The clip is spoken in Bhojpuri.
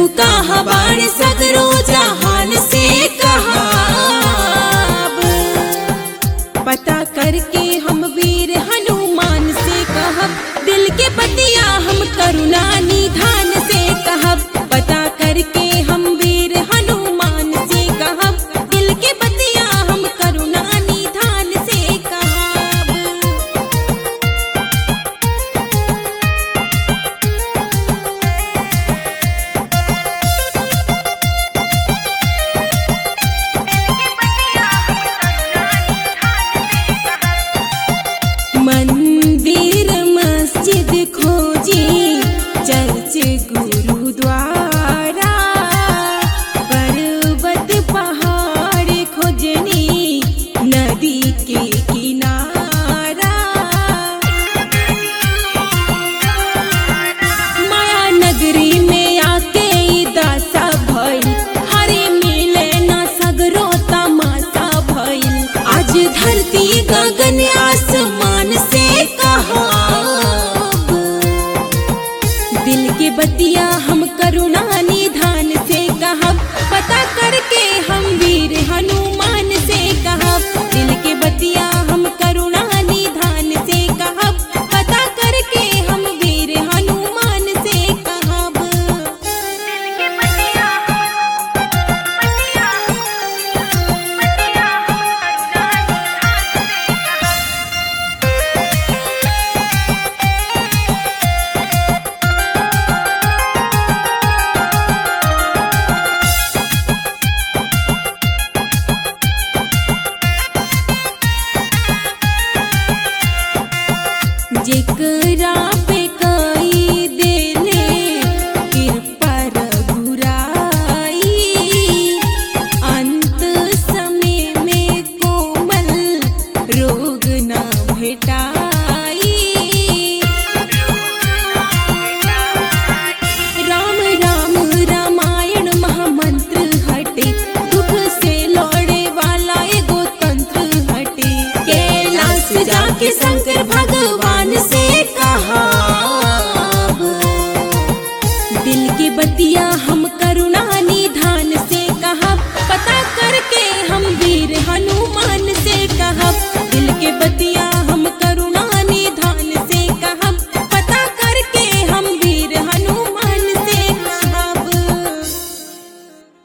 कहाँ बाण सगरो जहान से कहाब। पता करके हम वीर हनुमान से कहब, दिल के बतिया हम करुणा निधान से कहब। पता करके हम वीर हनुमान से कहब, दिल के बतिया हम करुणा निधान से कहब। मंदिर मस्जिद खोजी चर्च गुरुद्वारा, पर्वत पहाड़ खोजनी नदी के किनारा। माया नगरी में आके दासा भइल, हरे मिले ना सगरो तमाशा भइल। आज धरती गगन आसमान से कहाब, दिल के बतिया हम करुणा निधान से कहब। पता करके हम वीर हनुमान से कहब, दिल के बतिया हम करुणा निधान से कहब। पता करके हम वीर हनुमान से कहब। जेकरा पे कई देले कृपा रघुराई, अंत समय में कोमल रोग न भेटाई। राम राम रामायण महामंत्र हटे, दुख से लौड़े वाला एगो तंत्र हटे। कैलाश जाके शंकर भगवान से